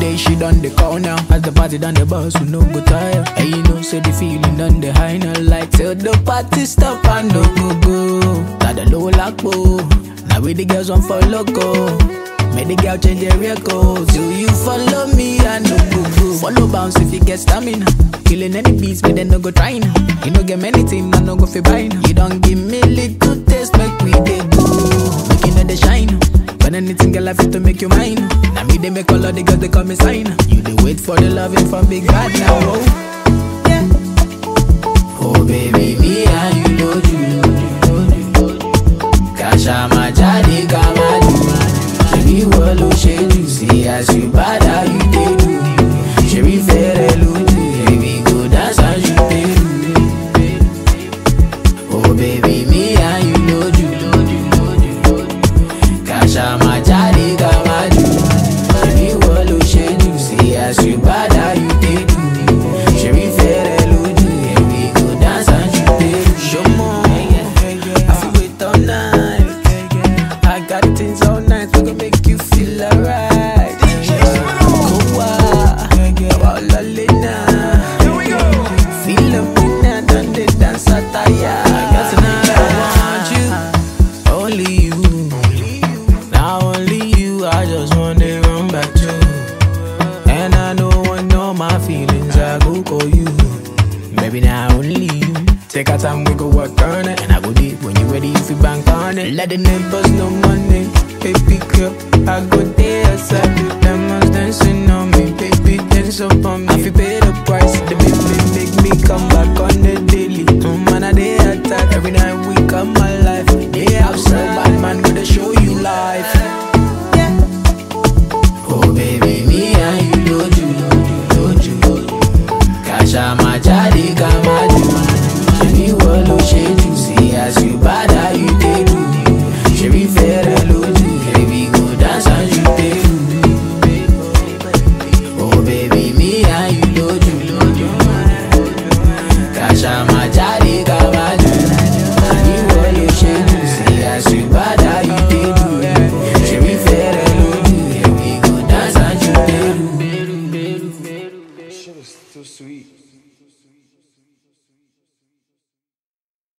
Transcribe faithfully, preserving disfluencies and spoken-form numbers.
day she done the call now. As the party done the bus, we no go tire. And you know, say the feeling done the high now. Like till the party stop and no go go. Got the low lock, now we the girls on for loco. Make the girl change their record. Do you follow me? I no go go. Follow bounce if you get stamina. Killing any beats, but then no go trying. You no get many things, I no go fi buying. You don't give me little taste, make we dey go. Making it the shine. When anything girl I fit to make you mine. Now me they make all of the girls they call me sign. You they wait for the loving from big bad now. Oh, yeah. Oh baby, me and you know you. Kasha ma jadi kamadu. She will lose you see as you bad how you dey do. She be fair ludu, baby go dance as you dey do. Oh baby, me and you know you. Kasha ma jadi kamadu. She will lose you see as you bad how you dey do. She be fair ludu, baby go dance as you dey do. Show more, I feel wait all night. I got things all night, we gon' make you feel alright. Kowa, Kowa Lalina. Feel up in that, done the dance attire. Tonight I want you, only you. Now only you, I just want to run back to. And I know when all my feelings, I go call you. Maybe now only you. Take our time, we go work on it. And I go deep when you ready, if you bank on it. Let the neighbors know money. Baby girl, I go there outside. Them ones dancing on me. Baby, dance up on me. I feel pay the price. The baby make me come back on the daily. No man, I they attack. Every night we come alive. Yeah, I'm so bad man, gonna show you life.